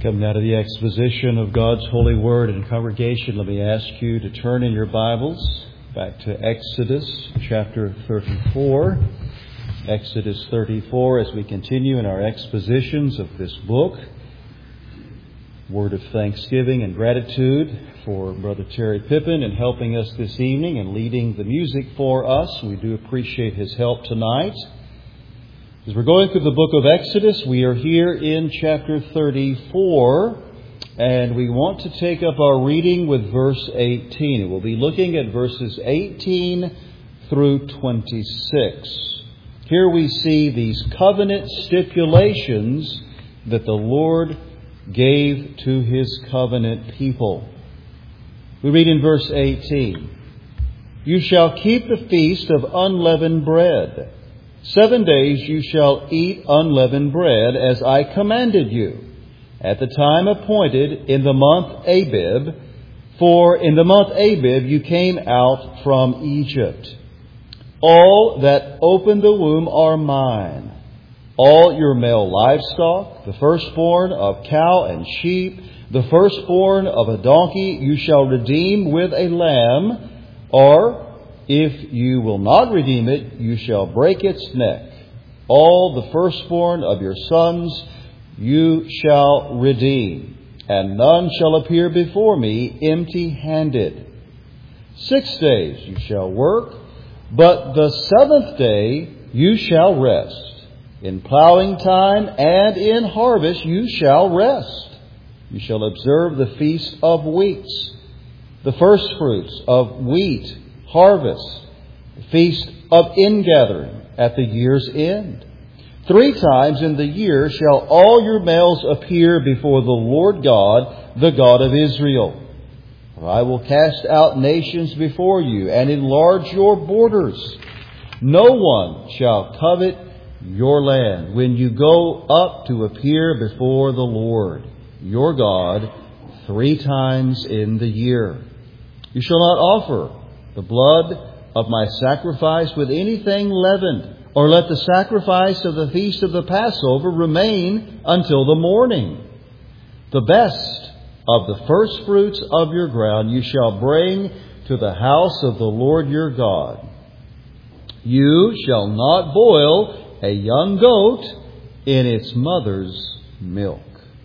Come now to the exposition of God's holy word. And congregation, let me ask you to turn in your Bibles back to Exodus chapter 34. Exodus 34 as we continue in our expositions of this book. Word of thanksgiving and gratitude for Brother Terry Pippin in helping us this evening and leading the music for us. We do appreciate his help tonight. As we're going through the book of Exodus, we are here in chapter 34, and we want to take up our reading with verse 18. We'll be looking at verses 18 through 26. Here we see these covenant stipulations that the Lord gave to His covenant people. We read in verse 18, "You shall keep the feast of unleavened bread. 7 days you shall eat unleavened bread as I commanded you, at the time appointed in the month Abib, for in the month Abib you came out from Egypt. All that open the womb are mine. All your male livestock, the firstborn of cow and sheep, the firstborn of a donkey, you shall redeem with a lamb, or if you will not redeem it, you shall break its neck. All the firstborn of your sons you shall redeem, and none shall appear before me empty-handed. 6 days you shall work, but the 7th day you shall rest. In plowing time and in harvest you shall rest. You shall observe the feast of weeks, the firstfruits of wheat, harvest, the feast of ingathering at the year's end. 3 times in the year shall all your males appear before the Lord God, the God of Israel. For I will cast out nations before you and enlarge your borders. No one shall covet your land when you go up to appear before the Lord, your God, 3 times in the year. You shall not offer the blood of my sacrifice with anything leavened, or let the sacrifice of the feast of the Passover remain until the morning. The best of the firstfruits of your ground you shall bring to the house of the Lord your God. You shall not boil a young goat in its mother's milk."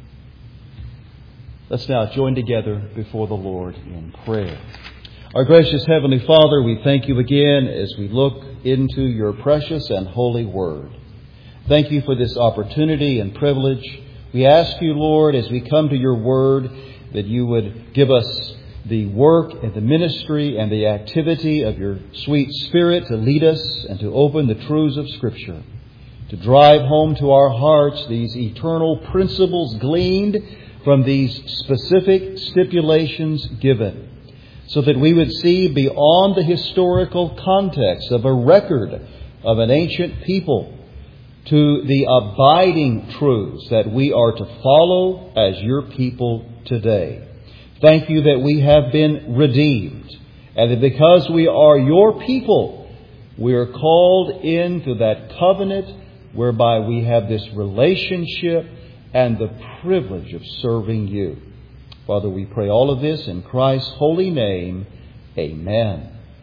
Let's now join together before the Lord in prayer. Our gracious Heavenly Father, we thank you again as we look into your precious and holy word. Thank you for this opportunity and privilege. We ask you, Lord, as we come to your word, that you would give us the work and the ministry and the activity of your sweet Spirit to lead us and to open the truths of Scripture, to drive home to our hearts these eternal principles gleaned from these specific stipulations given, so that we would see beyond the historical context of a record of an ancient people to the abiding truths that we are to follow as your people today. Thank you that we have been redeemed, and that because we are your people, we are called into that covenant whereby we have this relationship and the privilege of serving you. Father, we pray all of this in Christ's holy name. Amen.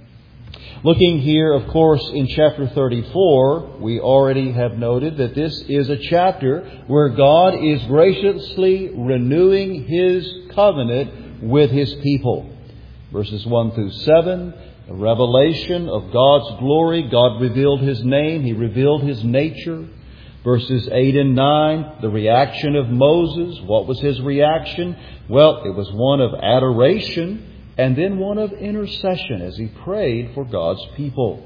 Looking here, of course, in chapter 34, we already have noted that this is a chapter where God is graciously renewing His covenant with His people. Verses 1 through 7, a revelation of God's glory. God revealed His name. He revealed His nature. Verses 8 and 9, the reaction of Moses. What was his reaction? Well, it was one of adoration and then one of intercession as he prayed for God's people.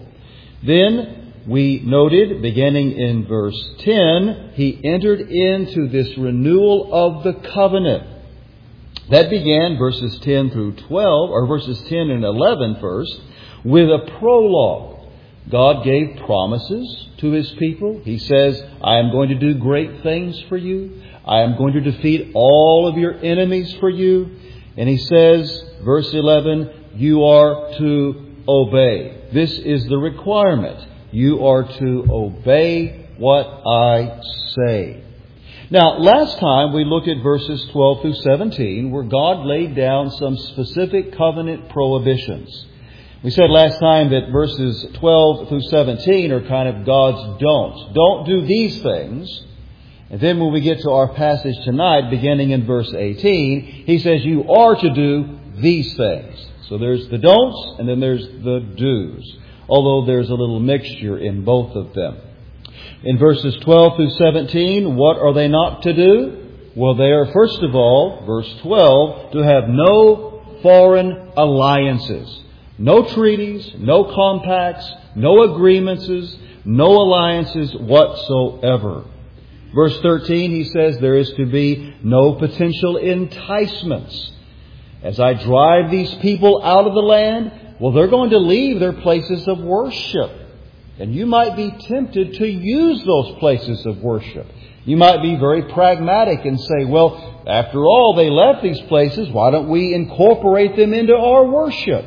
Then we noted, beginning in verse 10, he entered into this renewal of the covenant. That began verses 10 through 12, or verses 10 and 11 first, with a prologue. God gave promises to His people. He says, I am going to do great things for you. I am going to defeat all of your enemies for you. And He says, verse 11, you are to obey. This is the requirement. You are to obey what I say. Now, last time we looked at verses 12 through 17, where God laid down some specific covenant prohibitions. We said last time that verses 12 through 17 are kind of God's don'ts. Don't do these things. And then when we get to our passage tonight, beginning in verse 18, He says you are to do these things. So there's the don'ts and then there's the do's, although there's a little mixture in both of them. In verses 12 through 17, what are they not to do? Well, they are, first of all, verse 12, to have no foreign alliances. No treaties, no compacts, no agreements, no alliances whatsoever. Verse 13, he says there is to be no potential enticements. As I drive these people out of the land, well, they're going to leave their places of worship. And you might be tempted to use those places of worship. You might be very pragmatic and say, well, after all, they left these places. Why don't we incorporate them into our worship?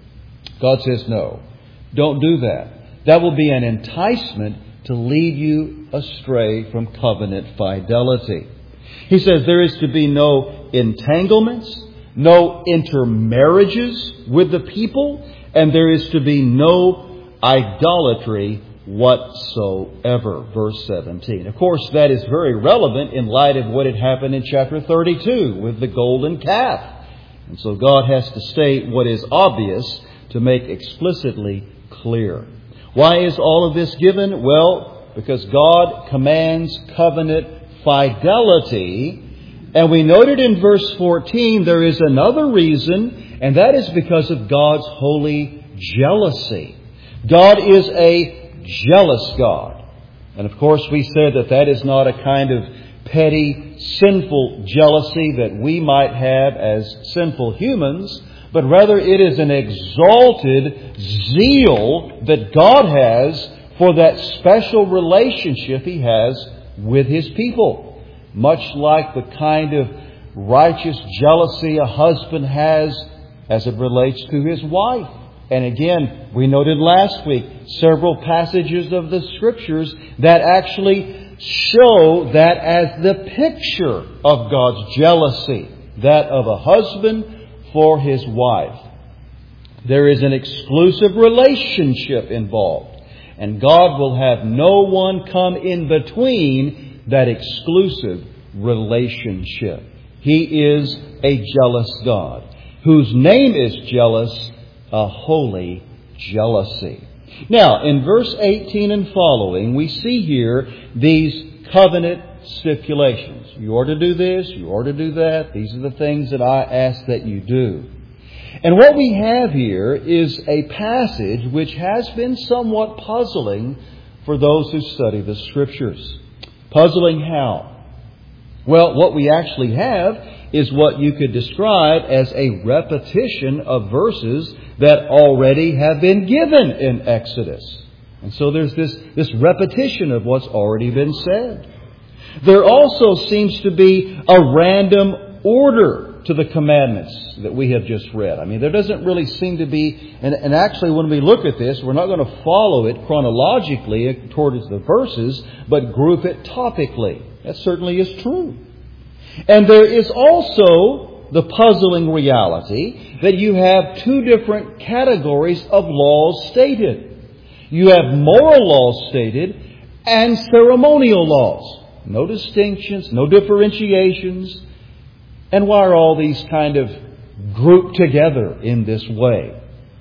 God says, no, don't do that. That will be an enticement to lead you astray from covenant fidelity. He says there is to be no entanglements, no intermarriages with the people, and there is to be no idolatry whatsoever. Verse 17. Of course, that is very relevant in light of what had happened in chapter 32 with the golden calf. And so God has to state what is obvious to make explicitly clear. Why is all of this given? Well, because God commands covenant fidelity. And we noted in verse 14 there is another reason, and that is because of God's holy jealousy. God is a jealous God. And of course we said that that is not a kind of petty, sinful jealousy that we might have as sinful humans, but rather it is an exalted zeal that God has for that special relationship He has with His people. Much like the kind of righteous jealousy a husband has as it relates to his wife. And again, we noted last week several passages of the Scriptures that actually show that as the picture of God's jealousy, that of a husband for his wife. There is an exclusive relationship involved, and God will have no one come in between that exclusive relationship. He is a jealous God, whose name is jealous, a holy jealousy. Now, in verse 18 and following, we see here these covenant stipulations. You are to do this, you are to do that. These are the things that I ask that you do. And what we have here is a passage which has been somewhat puzzling for those who study the Scriptures. Puzzling how? Well, what we actually have is what you could describe as a repetition of verses that already have been given in Exodus. And so there's this repetition of what's already been said. There also seems to be a random order to the commandments that we have just read. I mean, there doesn't really seem to be, and actually when we look at this, we're not going to follow it chronologically towards the verses, but group it topically. That certainly is true. And there is also the puzzling reality that you have two different categories of laws stated. You have moral laws stated and ceremonial laws. No distinctions, no differentiations. And why are all these kind of grouped together in this way?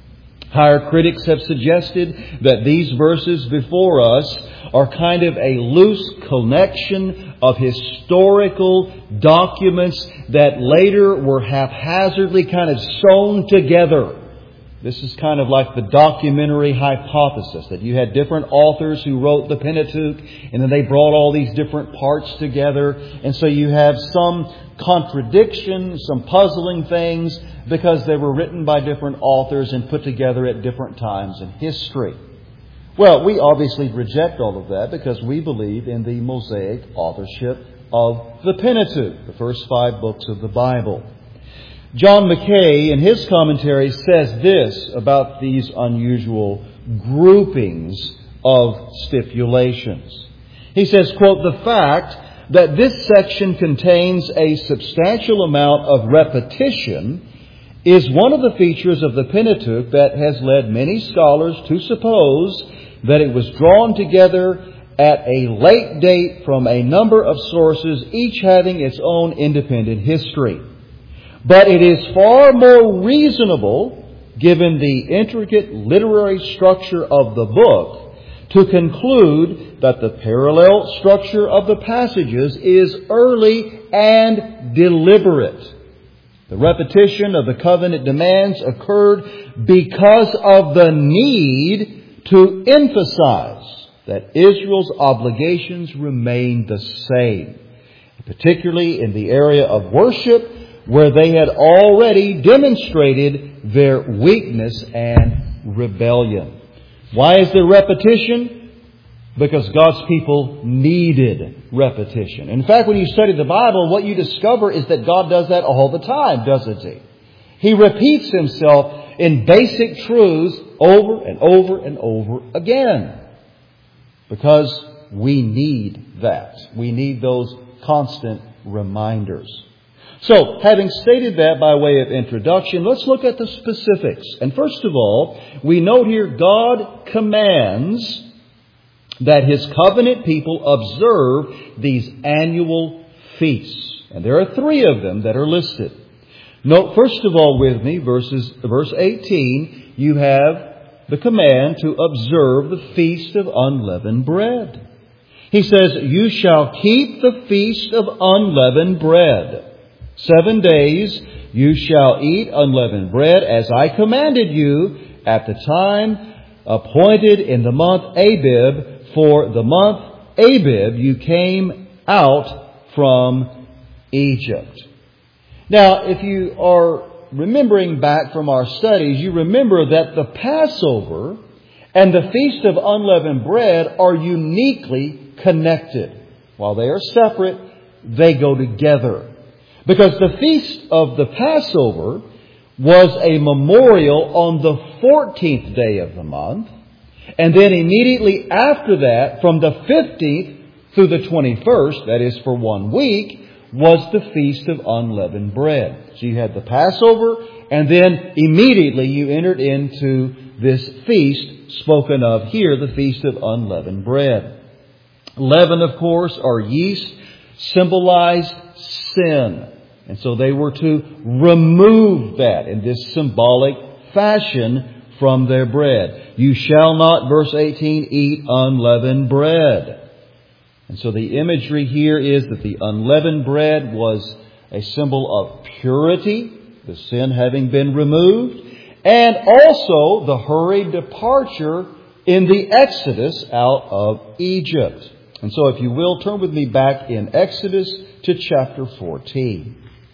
Higher critics have suggested that these verses before us are kind of a loose connection of historical documents that later were haphazardly kind of sewn together. This is kind of like the documentary hypothesis, that you had different authors who wrote the Pentateuch, and then they brought all these different parts together. And so you have some contradiction, some puzzling things, because they were written by different authors and put together at different times in history. Well, we obviously reject all of that because we believe in the Mosaic authorship of the Pentateuch, the first 5 books of the Bible. John Mackay, in his commentary, says this about these unusual groupings of stipulations. He says, quote, "The fact that this section contains a substantial amount of repetition is one of the features of the Pentateuch that has led many scholars to suppose that it was drawn together at a late date from a number of sources, each having its own independent history. But it is far more reasonable, given the intricate literary structure of the book, to conclude that the parallel structure of the passages is early and deliberate. The repetition of the covenant demands occurred because of the need to emphasize that Israel's obligations remained the same, particularly in the area of worship, where they had already demonstrated their weakness and rebellion. Why is there repetition? Because God's people needed repetition. In fact, when you study the Bible, what you discover is that God does that all the time, doesn't He? He repeats Himself in basic truths over and over and over again. Because we need that. We need those constant reminders. So, having stated that by way of introduction, let's look at the specifics. And first of all, we note here God commands that His covenant people observe these annual feasts. And there are 3 of them that are listed. Note first of all with me, verse 18, you have the command to observe the Feast of Unleavened Bread. He says, "You shall keep the Feast of Unleavened Bread. 7 days you shall eat unleavened bread as I commanded you at the time appointed in the month Abib. For the month Abib you came out from Egypt." Now, if you are remembering back from our studies, you remember that the Passover and the Feast of Unleavened Bread are uniquely connected. While they are separate, they go together. Because the Feast of the Passover was a memorial on the 14th day of the month. And then immediately after that, from the 15th through the 21st, that is for 1 week, was the Feast of Unleavened Bread. So you had the Passover, and then immediately you entered into this feast spoken of here, the Feast of Unleavened Bread. Leaven, of course, or yeast, symbolized sin. And so they were to remove that in this symbolic fashion from their bread. You shall not, verse 18, eat unleavened bread. And so the imagery here is that the unleavened bread was a symbol of purity, the sin having been removed, and also the hurried departure in the Exodus out of Egypt. And so if you will, turn with me back in Exodus to chapter 14.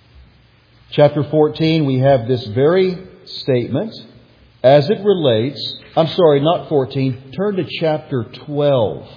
Chapter 14, we have this very statement as it relates, not 14, turn to chapter 12.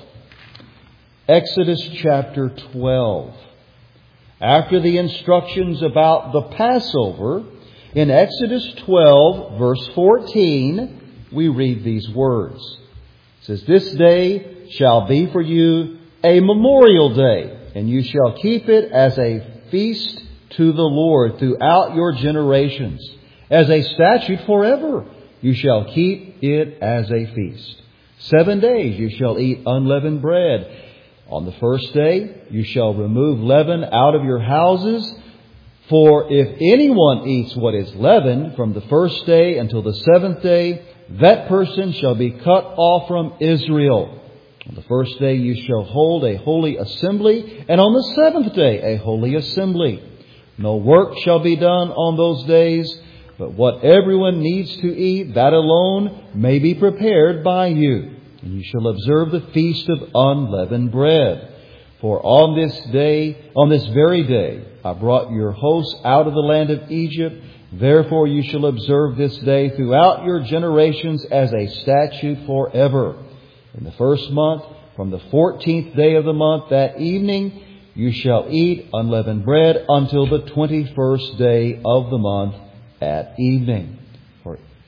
Exodus chapter 12. After the instructions about the Passover, in Exodus 12, verse 14, we read these words. It says, "This day shall be for you a memorial day, and you shall keep it as a feast to the Lord throughout your generations. As a statute forever, you shall keep it as a feast. 7 days you shall eat unleavened bread. On the first day you shall remove leaven out of your houses. For if anyone eats what is leavened from the first day until the 7th day, that person shall be cut off from Israel. On the first day you shall hold a holy assembly, and on the 7th day a holy assembly. No work shall be done on those days, but what everyone needs to eat, that alone may be prepared by you. And you shall observe the feast of unleavened bread. For on this very day, I brought your hosts out of the land of Egypt. Therefore you shall observe this day throughout your generations as a statute forever. In the first month, from the 14th day of the month, that evening, you shall eat unleavened bread until the 21st day of the month at evening. For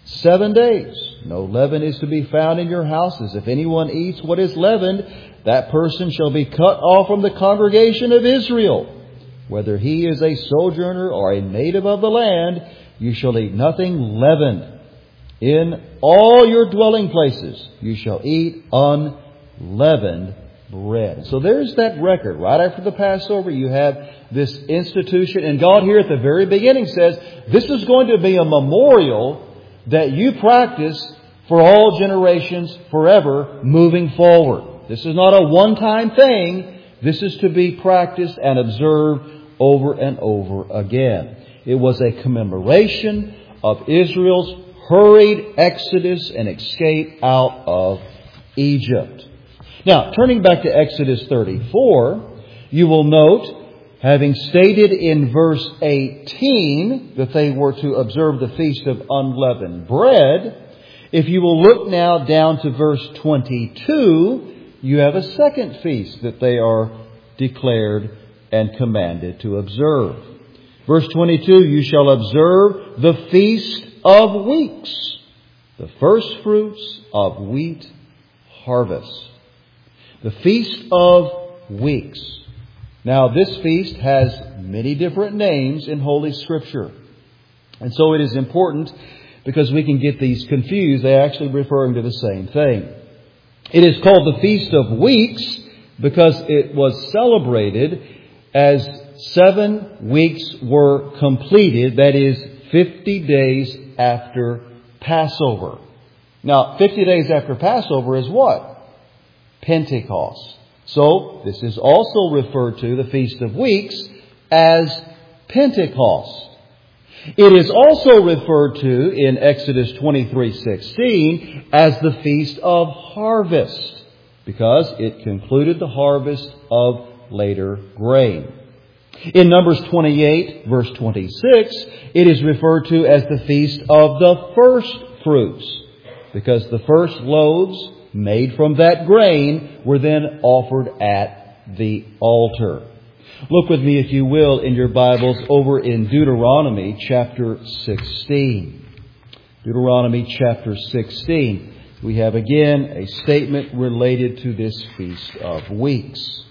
7 days. No leaven is to be found in your houses. If anyone eats what is leavened, that person shall be cut off from the congregation of Israel. Whether he is a sojourner or a native of the land, you shall eat nothing leavened. In all your dwelling places you shall eat unleavened bread. So there's that record. Right after the Passover, you have this institution. And God here at the very beginning says, this is going to be a memorial that you practice for all generations forever moving forward. This is not a one-time thing. This is to be practiced and observed over and over again. It was a commemoration of Israel's hurried exodus and escape out of Egypt. Now, turning back to Exodus 34, you will note, having stated in verse 18 that they were to observe the Feast of Unleavened Bread, if you will look now down to verse 22, you have a second feast that they are declared and commanded to observe. Verse 22, you shall observe the Feast of Weeks, the first fruits of wheat harvest. The Feast of Weeks. Now, this feast has many different names in Holy Scripture. And so it is important because we can get these confused. They're actually referring to the same thing. It is called the Feast of Weeks because it was celebrated as 7 weeks were completed. That is 50 days after Passover. Now, 50 days after Passover is what? Pentecost. So, this is also referred to, the Feast of Weeks, as Pentecost. It is also referred to in Exodus 23:16 as the Feast of Harvest, because it concluded the harvest of later grain. In Numbers 28, verse 26, it is referred to as the Feast of the First Fruits, because the first loaves made from that grain were then offered at the altar. Look with me, if you will, in your Bibles over in Deuteronomy chapter 16. Deuteronomy chapter 16. We have again a statement related to this Feast of Weeks.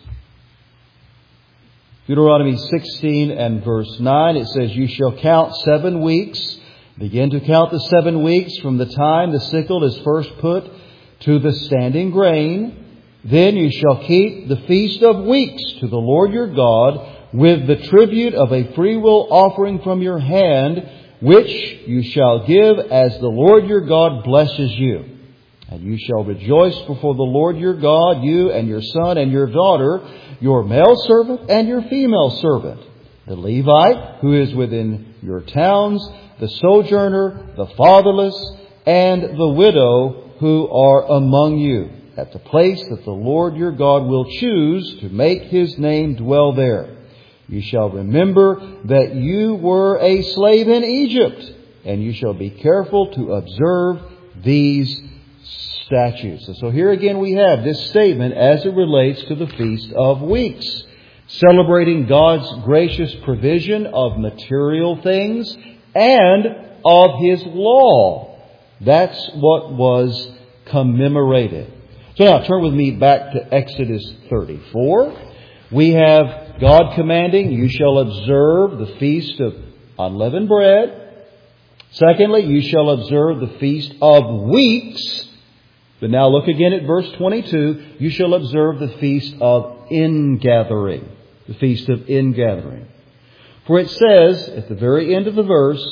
Deuteronomy 16 and verse 9, it says, you shall count 7 weeks. Begin to count the 7 weeks from the time the sickle is first put to the standing grain. Then you shall keep the Feast of Weeks to the Lord your God with the tribute of a freewill offering from your hand, which you shall give as the Lord your God blesses you. And you shall rejoice before the Lord your God, you and your son and your daughter, your male servant and your female servant, the Levite who is within your towns, the sojourner, the fatherless, and the widow who are among you, at the place that the Lord your God will choose to make His name dwell there. You shall remember that you were a slave in Egypt, and you shall be careful to observe these statutes. And so here again we have this statement as it relates to the Feast of Weeks, celebrating God's gracious provision of material things and of His law. That's what was commemorated. So now turn with me back to Exodus 34. We have God commanding, you shall observe the Feast of Unleavened Bread. Secondly, you shall observe the Feast of Weeks. But now look again at verse 22. You shall observe the Feast of Ingathering. The Feast of Ingathering. For it says at the very end of the verse,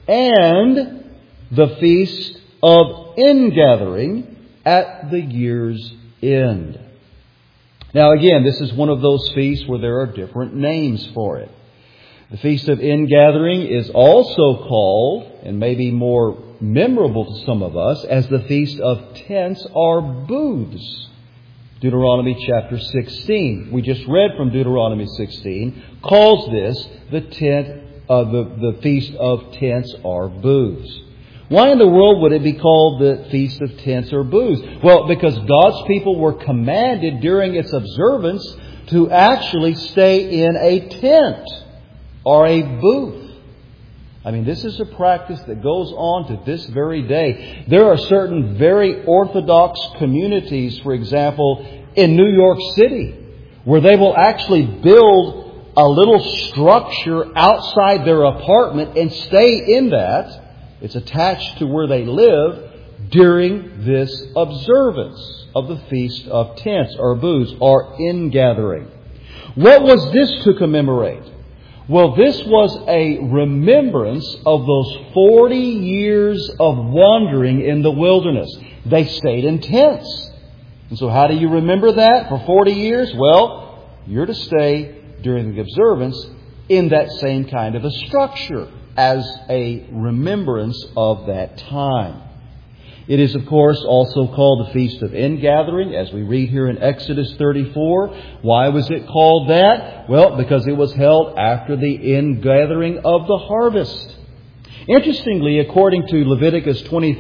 and the Feast of Ingathering at the year's end. Now again, this is one of those feasts where there are different names for it. The Feast of Ingathering is also called, and maybe more memorable to some of us, as the Feast of Tents or Booths. Deuteronomy chapter 16. We just read from Deuteronomy 16, calls this the Feast of Tents or Booths. Why in the world would it be called the Feast of Tents or Booths? Well, because God's people were commanded during its observance to actually stay in a tent or a booth. I mean, this is a practice that goes on to this very day. There are certain very Orthodox communities, for example, in New York City, where they will actually build a little structure outside their apartment and stay in that. It's attached to where they live during this observance of the Feast of Tents, or Booths, or Ingathering. What was this to commemorate? Well, this was a remembrance of those 40 years of wandering in the wilderness. They stayed in tents. And so how do you remember that for 40 years? Well, you're to stay during the observance in that same kind of a structure as a remembrance of that time. It is, of course, also called the Feast of Ingathering, as we read here in Exodus 34. Why was it called that? Well, because it was held after the ingathering of the harvest. Interestingly, according to Leviticus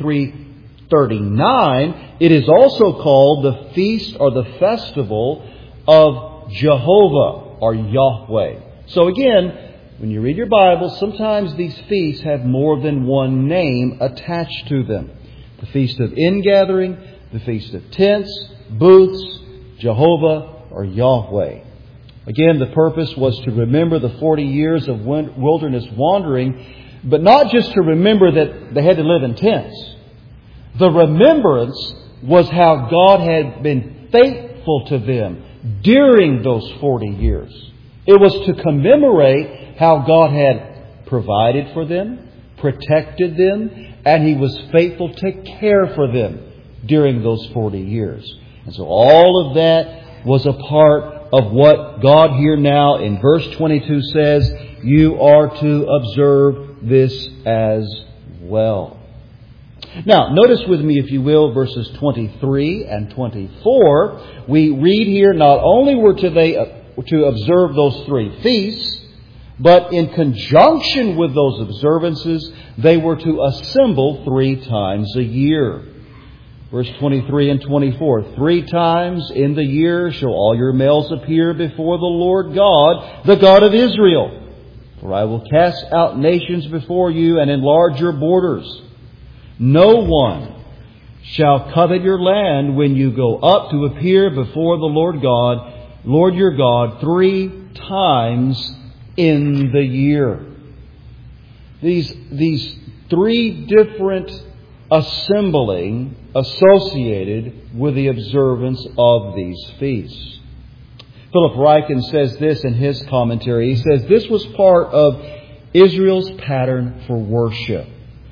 23:39, it is also called the Feast or the Festival of Jehovah or Yahweh. So again, when you read your Bible, sometimes these feasts have more than one name attached to them. The Feast of Ingathering, the Feast of Tents, Booths, Jehovah, or Yahweh. Again, the purpose was to remember the 40 years of wilderness wandering, but not just to remember that they had to live in tents. The remembrance was how God had been faithful to them during those 40 years. It was to commemorate how God had provided for them, protected them, and He was faithful to care for them during those 40 years. And so all of that was a part of what God here now in verse 22 says, you are to observe this as well. Now, notice with me, if you will, verses 23 and 24. We read here, not only were they to observe those three feasts, but in conjunction with those observances, they were to assemble 3 times a year. Verse 23 and 24. 3 times in the year shall all your males appear before the Lord God, the God of Israel. For I will cast out nations before you and enlarge your borders. No one shall covet your land when you go up to appear before the Lord your God, 3 times in the year. These 3 different assembling associated with the observance of these feasts. Philip Ryken says this in his commentary. He says this was part of Israel's pattern for worship.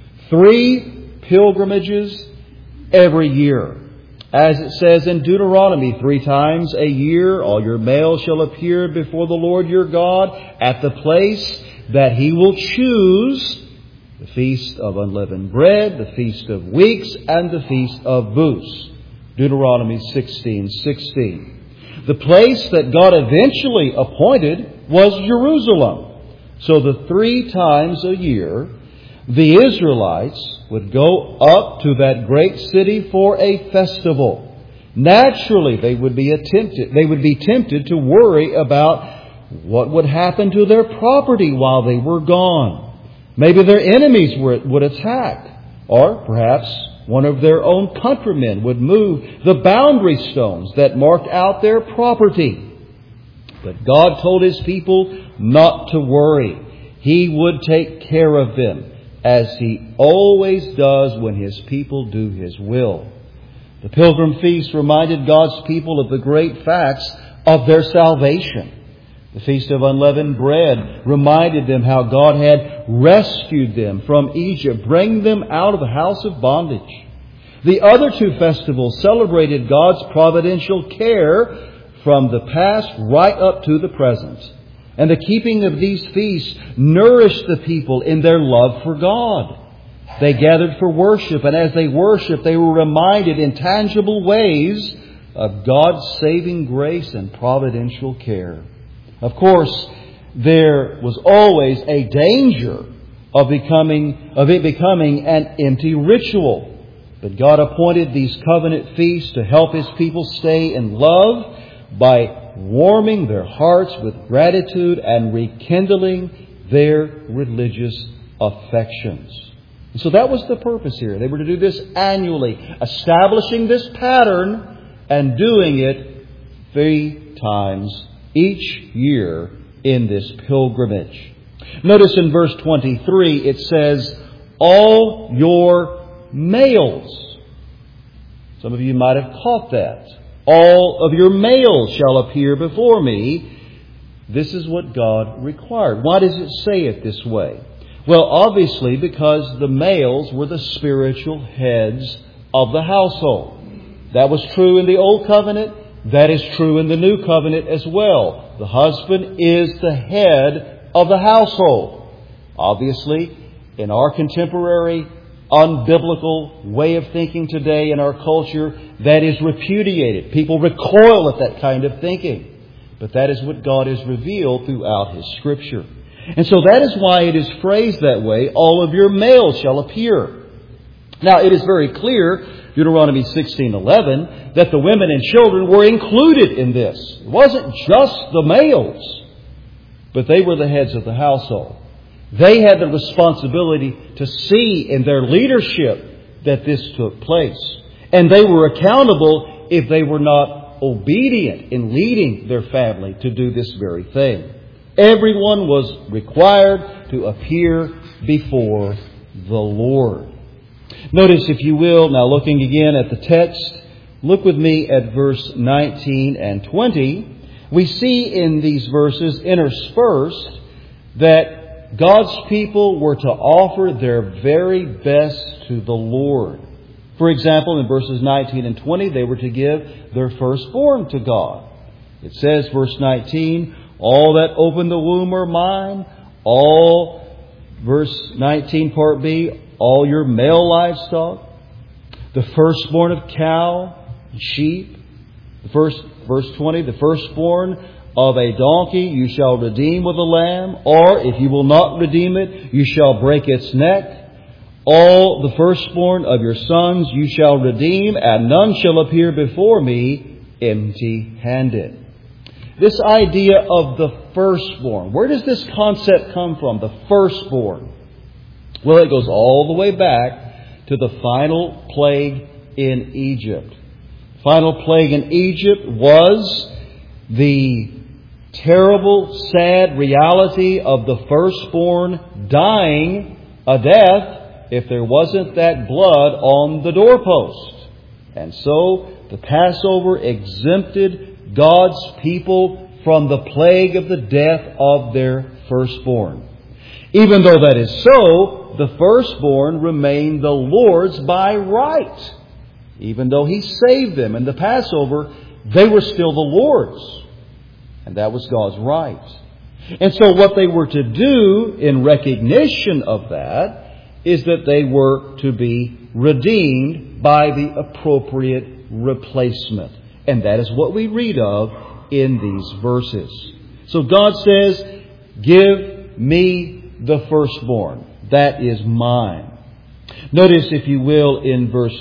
3 pilgrimages every year. As it says in Deuteronomy, 3 times a year all your males shall appear before the Lord your God at the place that He will choose, the Feast of Unleavened Bread, the Feast of Weeks, and the Feast of Booths. Deuteronomy 16:16. The place that God eventually appointed was Jerusalem. So the 3 times a year, the Israelites would go up to that great city for a festival. Naturally, they would be tempted to worry about what would happen to their property while they were gone. Maybe their enemies would attack, or perhaps one of their own countrymen would move the boundary stones that marked out their property. But God told His people not to worry. He would take care of them, as He always does when His people do His will. The Pilgrim Feast reminded God's people of the great facts of their salvation. The Feast of Unleavened Bread reminded them how God had rescued them from Egypt, bringing them out of the house of bondage. The other 2 festivals celebrated God's providential care from the past right up to the present. And the keeping of these feasts nourished the people in their love for God. They gathered for worship, and as they worshiped, they were reminded in tangible ways of God's saving grace and providential care. Of course, there was always a danger of it becoming an empty ritual. But God appointed these covenant feasts to help His people stay in love by warming their hearts with gratitude and rekindling their religious affections. And so that was the purpose here. They were to do this annually, establishing this pattern and doing it 3 times each year in this pilgrimage. Notice in verse 23 it says, all your males. Some of you might have caught that. All of your males shall appear before me. This is what God required. Why does it say it this way? Well, obviously because the males were the spiritual heads of the household. That was true in the Old Covenant. That is true in the New Covenant as well. The husband is the head of the household. Obviously, in our contemporary unbiblical way of thinking today in our culture, that is repudiated. People recoil at that kind of thinking. But that is what God has revealed throughout His Scripture. And so that is why it is phrased that way, all of your males shall appear. Now, it is very clear, Deuteronomy 16:11, that the women and children were included in this. It wasn't just the males, but they were the heads of the household. They had the responsibility to see in their leadership that this took place. And they were accountable if they were not obedient in leading their family to do this very thing. Everyone was required to appear before the Lord. Notice, if you will, now looking again at the text, look with me at verse 19 and 20. We see in these verses interspersed that God's people were to offer their very best to the Lord. For example, in verses 19 and 20, they were to give their firstborn to God. It says, verse 19, all that open the womb are mine. All, verse 19, part B, all your male livestock. The firstborn of cow and sheep. Verse 20, the firstborn of a donkey you shall redeem with a lamb, or if you will not redeem it, you shall break its neck. All the firstborn of your sons you shall redeem, and none shall appear before me empty-handed. This idea of the firstborn, where does this concept come from? The firstborn. Well, it goes all the way back to the final plague in Egypt. The final plague in Egypt was the terrible, sad reality of the firstborn dying a death if there wasn't that blood on the doorpost. And so the Passover exempted God's people from the plague of the death of their firstborn. Even though that is so, the firstborn remained the Lord's by right. Even though He saved them in the Passover, they were still the Lord's. And that was God's right. And so what they were to do in recognition of that is that they were to be redeemed by the appropriate replacement. And that is what we read of in these verses. So God says, give me the firstborn. That is mine. Notice, if you will, in verse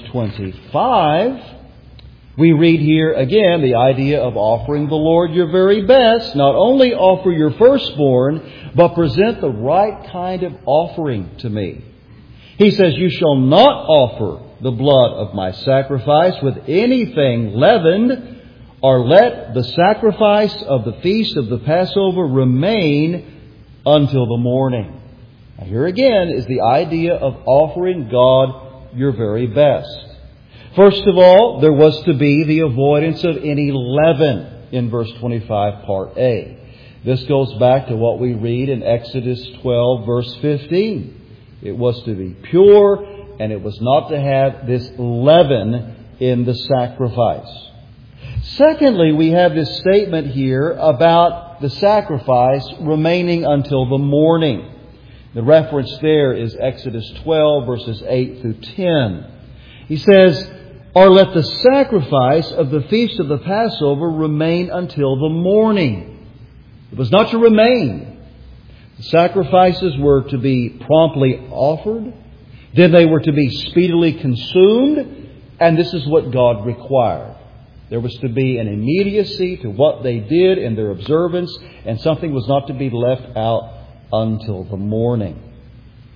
25, we read here again the idea of offering the Lord your very best. Not only offer your firstborn, but present the right kind of offering to me. He says, you shall not offer the blood of my sacrifice with anything leavened, or let the sacrifice of the feast of the Passover remain until the morning. Now, here again is the idea of offering God your very best. First of all, there was to be the avoidance of any leaven in verse 25, part A. This goes back to what we read in Exodus 12, verse 15. It was to be pure, and it was not to have this leaven in the sacrifice. Secondly, we have this statement here about the sacrifice remaining until the morning. The reference there is Exodus 12, verses 8 through 10. He says, or let the sacrifice of the feast of the Passover remain until the morning. It was not to remain. The sacrifices were to be promptly offered. Then they were to be speedily consumed. And this is what God required. There was to be an immediacy to what they did in their observance, and something was not to be left out until the morning.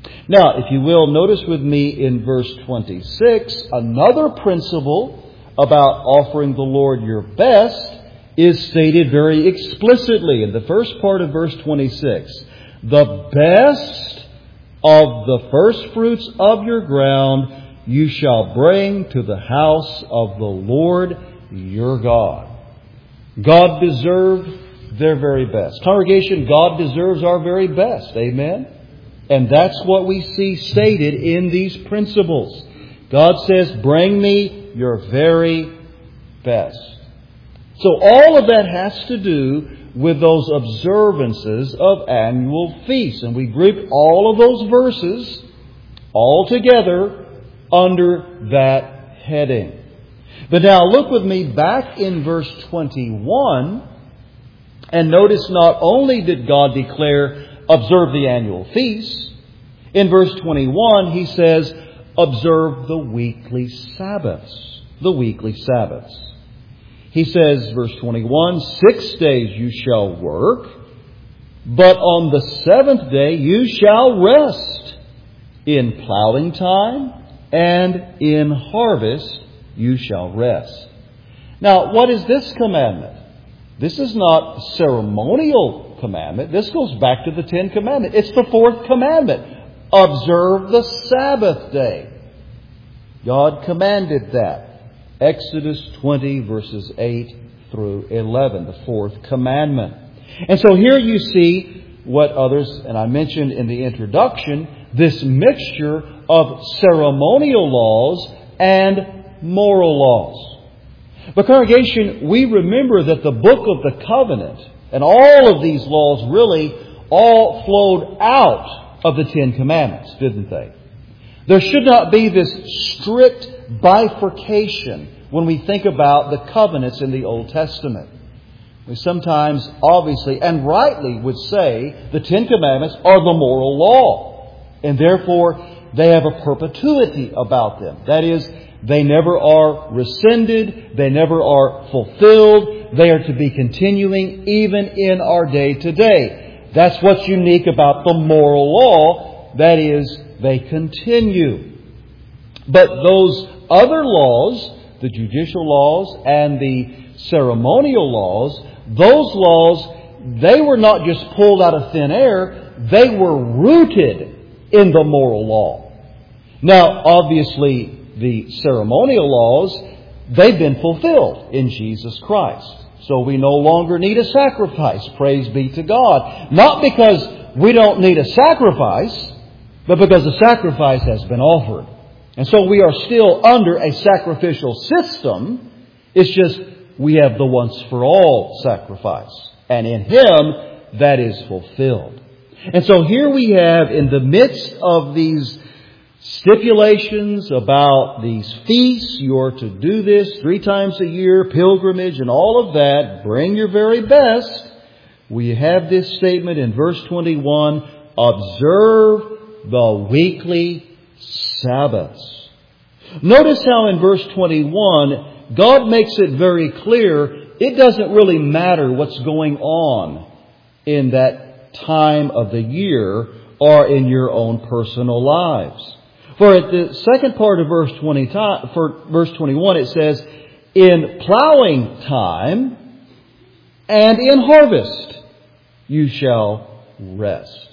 Now, if you will, notice with me in verse 26, another principle about offering the Lord your best is stated very explicitly in the first part of verse 26. The best of the first fruits of your ground you shall bring to the house of the Lord your God. God deserved their very best. Congregation, God deserves our very best. Amen? And that's what we see stated in these principles. God says, bring me your very best. So all of that has to do with those observances of annual feasts. And we grouped all of those verses all together under that heading. But now look with me back in verse 21 and notice not only did God declare, observe the annual feasts. In verse 21 He says, observe the weekly Sabbaths. The weekly Sabbaths. He says, verse 21, 6 days you shall work, but on the seventh day you shall rest. In plowing time and in harvest you shall rest. Now, what is this commandment? This is not a ceremonial commandment. This goes back to the Ten Commandments. It's the fourth commandment. Observe the Sabbath day. God commanded that. Exodus 20 verses 8 through 11, the fourth commandment. And so here you see what others, and I mentioned in the introduction, this mixture of ceremonial laws and moral laws. But congregation, we remember that the book of the covenant and all of these laws really all flowed out of the Ten Commandments, didn't they? There should not be this strict bifurcation when we think about the covenants in the Old Testament. We sometimes, obviously, and rightly would say the Ten Commandments are the moral law. And therefore, they have a perpetuity about them. That is, they never are rescinded. They never are fulfilled. They are to be continuing even in our day to day. That's what's unique about the moral law. That is, they continue. But those other laws, the judicial laws and the ceremonial laws, those laws, they were not just pulled out of thin air. They were rooted in the moral law. Now, obviously, the ceremonial laws, they've been fulfilled in Jesus Christ. So we no longer need a sacrifice. Praise be to God. Not because we don't need a sacrifice, but because the sacrifice has been offered. And so we are still under a sacrificial system. It's just we have the once for all sacrifice. And in Him, that is fulfilled. And so here we have, in the midst of these stipulations about these feasts, you are to do this 3 times a year, pilgrimage and all of that, bring your very best. We have this statement in verse 21, observe the weekly Sabbaths. Notice how in verse 21, God makes it very clear it doesn't really matter what's going on in that time of the year or in your own personal lives. For at the second part of verse 21, it says, in plowing time and in harvest you shall rest.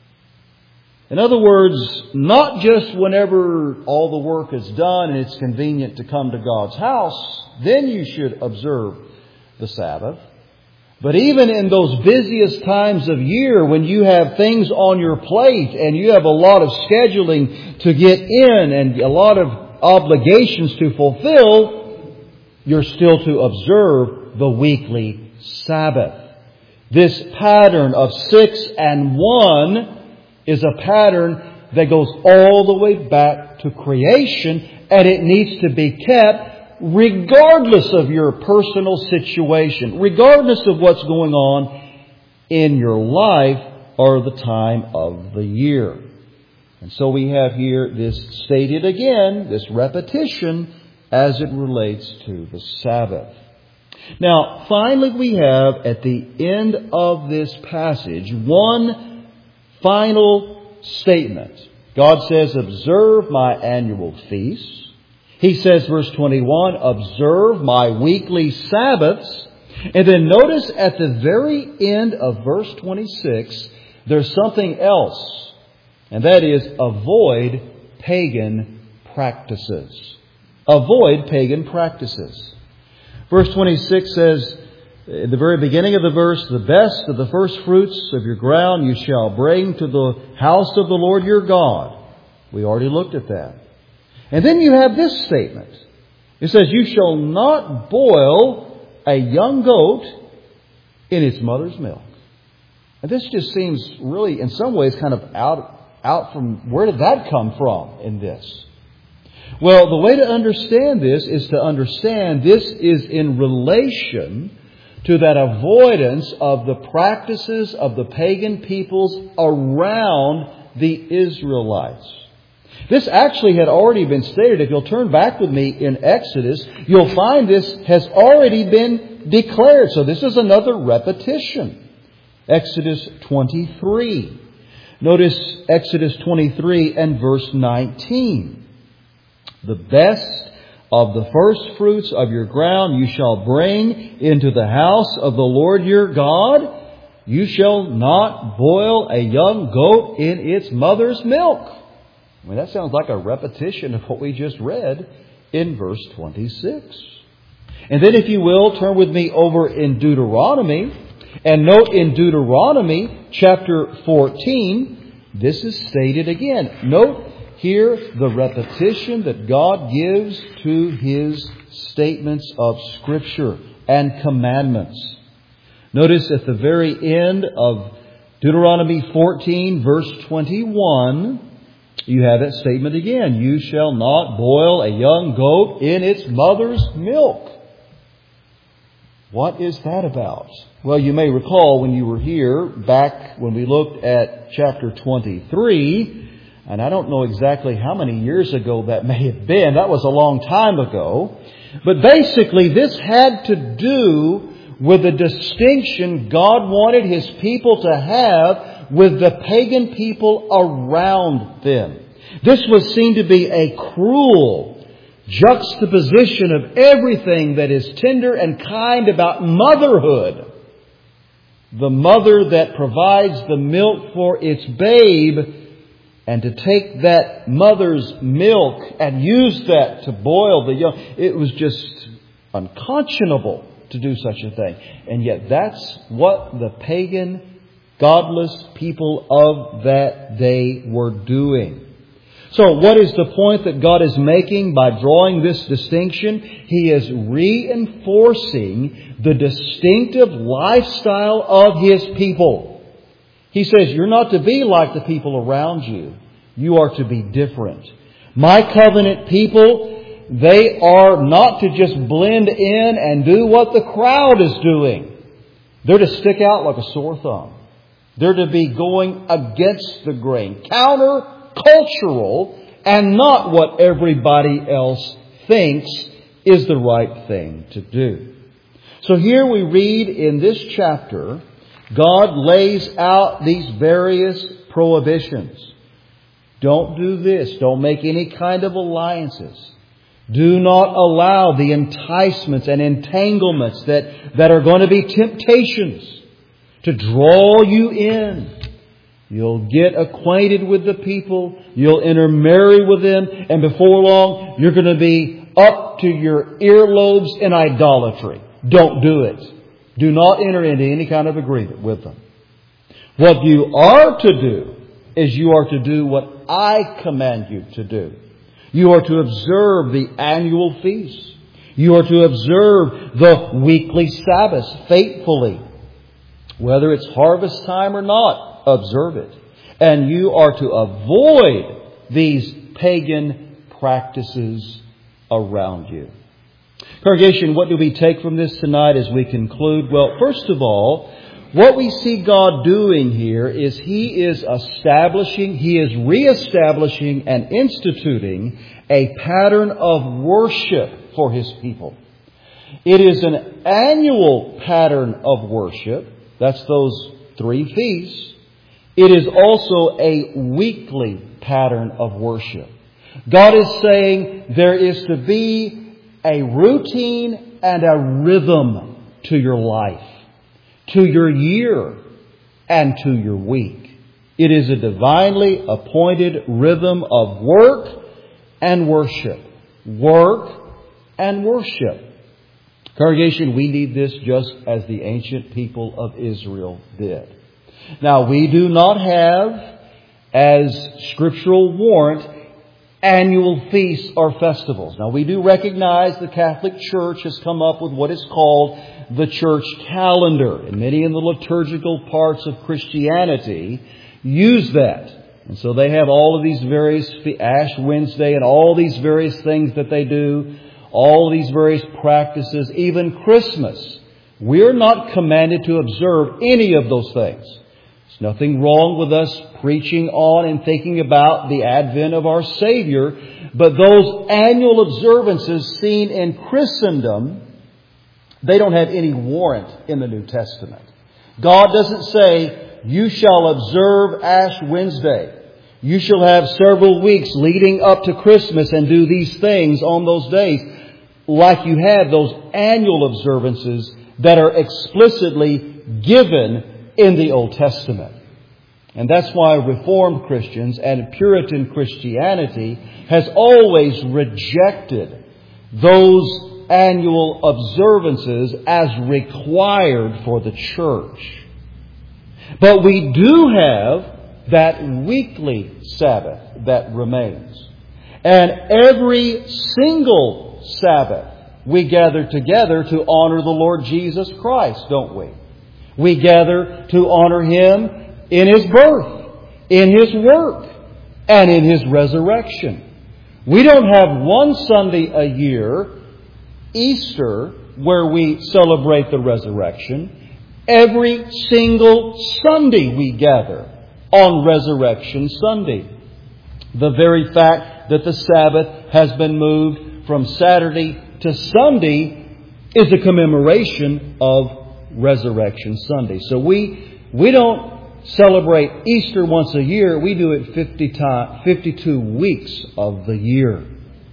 In other words, not just whenever all the work is done and it's convenient to come to God's house, then you should observe the Sabbath. But even in those busiest times of year when you have things on your plate and you have a lot of scheduling to get in and a lot of obligations to fulfill, you're still to observe the weekly Sabbath. This pattern of 6 and 1 is a pattern that goes all the way back to creation, and it needs to be kept regardless of your personal situation, regardless of what's going on in your life or the time of the year. And so we have here this stated again, this repetition as it relates to the Sabbath. Now, finally we have at the end of this passage one final statement. God says, observe my annual feasts. He says, verse 21, observe my weekly Sabbaths. And then notice at the very end of verse 26, there's something else. And that is, avoid pagan practices. Avoid pagan practices. Verse 26 says, in the very beginning of the verse, the best of the first fruits of your ground you shall bring to the house of the Lord your God. We already looked at that. And then you have this statement. It says, you shall not boil a young goat in its mother's milk. And this just seems really, in some ways, kind of out from, where did that come from in this? Well, the way to understand this is to understand this is in relation to that avoidance of the practices of the pagan peoples around the Israelites. This actually had already been stated. If you'll turn back with me in Exodus, you'll find this has already been declared. So this is another repetition. Exodus 23. Notice Exodus 23 and verse 19. The best of the first fruits of your ground you shall bring into the house of the Lord your God. You shall not boil a young goat in its mother's milk. I mean, that sounds like a repetition of what we just read in verse 26. And then, if you will, turn with me over in Deuteronomy. And note in Deuteronomy chapter 14, this is stated again. Note here the repetition that God gives to His statements of Scripture and commandments. Notice at the very end of Deuteronomy 14, verse 21, you have that statement again. You shall not boil a young goat in its mother's milk. What is that about? Well, you may recall when you were here back when we looked at chapter 23, and I don't know exactly how many years ago that may have been. That was a long time ago. But basically, this had to do with the distinction God wanted His people to have with the pagan people around them. This was seen to be a cruel juxtaposition of everything that is tender and kind about motherhood. The mother that provides the milk for its babe, and to take that mother's milk and use that to boil the young. It was just unconscionable to do such a thing. And yet that's what the pagan, godless people of that day were doing. So what is the point that God is making by drawing this distinction? He is reinforcing the distinctive lifestyle of His people. He says, you're not to be like the people around you. You are to be different. My covenant people, they are not to just blend in and do what the crowd is doing. They're to stick out like a sore thumb. They're to be going against the grain, counter-cultural, and not what everybody else thinks is the right thing to do. So here we read in this chapter, God lays out these various prohibitions. Don't do this. Don't make any kind of alliances. Do not allow the enticements and entanglements that are going to be temptations to draw you in. You'll get acquainted with the people. You'll intermarry with them. And before long, you're going to be up to your earlobes in idolatry. Don't do it. Do not enter into any kind of agreement with them. What you are to do is you are to do what I command you to do. You are to observe the annual feast. You are to observe the weekly Sabbaths faithfully. Whether it's harvest time or not, observe it. And you are to avoid these pagan practices around you. Congregation, what do we take from this tonight as we conclude? Well, first of all, what we see God doing here is He is reestablishing and instituting a pattern of worship for His people. It is an annual pattern of worship. That's those 3 feasts. It is also a weekly pattern of worship. God is saying there is to be a routine and a rhythm to your life, to your year, and to your week. It is a divinely appointed rhythm of work and worship. Work and worship. Congregation, we need this just as the ancient people of Israel did. Now, we do not have, as scriptural warrant, annual feasts or festivals. Now, we do recognize the Catholic Church has come up with what is called the church calendar. And many in the liturgical parts of Christianity use that. And so they have all of these various Ash Wednesday and all these various things that they do, all these various practices, even Christmas. We're not commanded to observe any of those things. There's nothing wrong with us preaching on and thinking about the advent of our Savior, but those annual observances seen in Christendom, they don't have any warrant in the New Testament. God doesn't say, you shall observe Ash Wednesday. You shall have several weeks leading up to Christmas and do these things on those days, like you have those annual observances that are explicitly given in the Old Testament. And that's why Reformed Christians and Puritan Christianity has always rejected those annual observances as required for the church. But we do have that weekly Sabbath that remains. And every single Sabbath we gather together to honor the Lord Jesus Christ, don't we? We gather to honor Him in His birth, in His work, and in His resurrection. We don't have one Sunday a year, Easter, where we celebrate the resurrection. Every single Sunday we gather on Resurrection Sunday. The very fact that the Sabbath has been moved from Saturday to Sunday is a commemoration of Resurrection Sunday. So we don't celebrate Easter once a year. We do it 52 weeks of the year.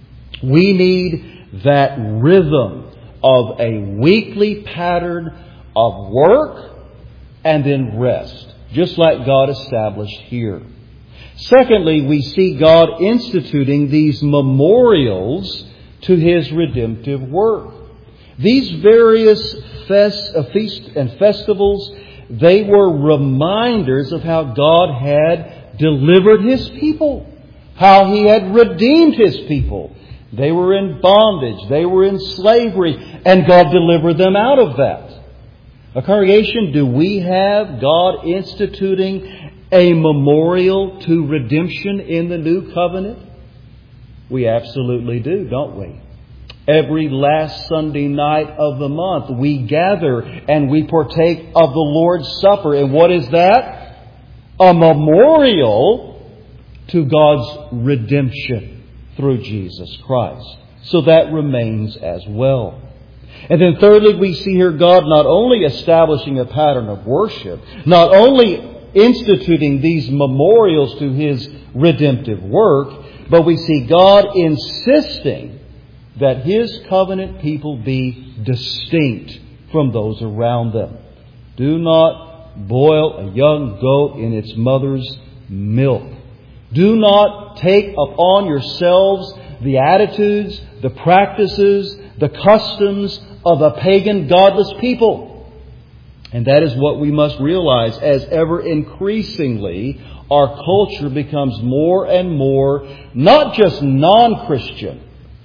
We need that rhythm of a weekly pattern of work and then rest, just like God established here. Secondly, we see God instituting these memorials to His redemptive work. These various feasts and festivals, they were reminders of how God had delivered His people, how He had redeemed His people. They were in bondage, they were in slavery, and God delivered them out of that. A congregation, do we have God instituting a memorial to redemption in the New Covenant? We absolutely do, don't we? Every last Sunday night of the month, we gather and we partake of the Lord's Supper. And what is that? A memorial to God's redemption through Jesus Christ. So that remains as well. And then thirdly, we see here God not only establishing a pattern of worship, not only instituting these memorials to His redemptive work, but we see God insisting that His covenant people be distinct from those around them. Do not boil a young goat in its mother's milk. Do not take upon yourselves the attitudes, the practices, the customs of a pagan, godless people. And that is what we must realize as ever increasingly our culture becomes more and more not just non-Christian,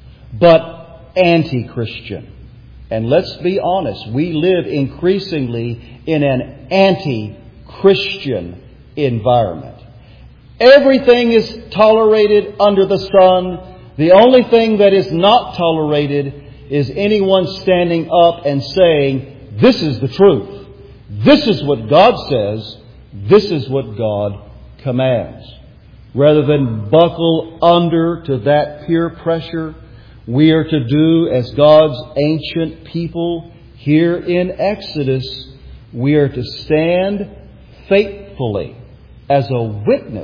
but anti-Christian. And let's be honest, we live increasingly in an anti-Christian environment. Everything is tolerated under the sun. The only thing that is not tolerated is anyone standing up and saying, this is the truth. This is what God says. This is what God commands. Rather than buckle under to that peer pressure, we are to do as God's ancient people here in Exodus. We are to stand faithfully as a witness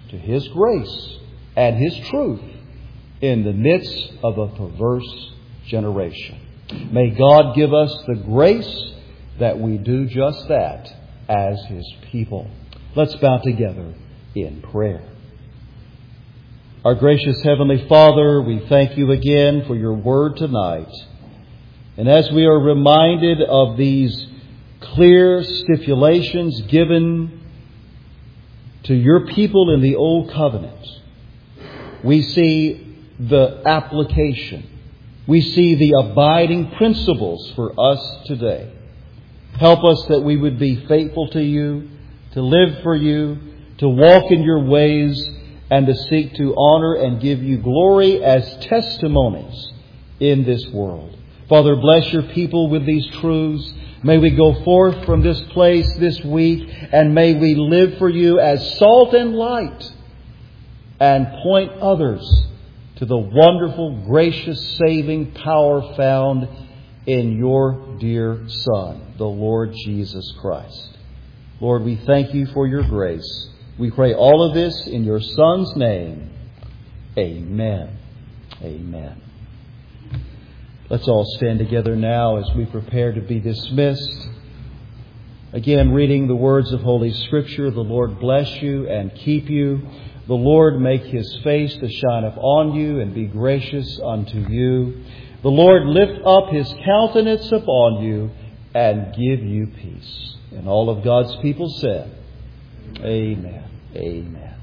to His grace and His truth in the midst of a perverse generation. May God give us the grace that we do just that as His people. Let's bow together in prayer. Our gracious Heavenly Father, we thank You again for Your word tonight. And as we are reminded of these clear stipulations given to Your people in the Old Covenant, we see the application. We see the abiding principles for us today. Help us that we would be faithful to You, to live for You, to walk in Your ways, and to seek to honor and give You glory as testimonies in this world. Father, bless Your people with these truths. May we go forth from this place this week, and may we live for You as salt and light, and point others to the wonderful, gracious, saving power found in Your dear Son, the Lord Jesus Christ. Lord, we thank You for Your grace. We pray all of this in Your Son's name. Amen. Amen. Let's all stand together now as we prepare to be dismissed. Again, reading the words of Holy Scripture. The Lord bless you and keep you. The Lord make His face to shine upon you and be gracious unto you. The Lord lift up His countenance upon you and give you peace. And all of God's people said, Amen. Amen.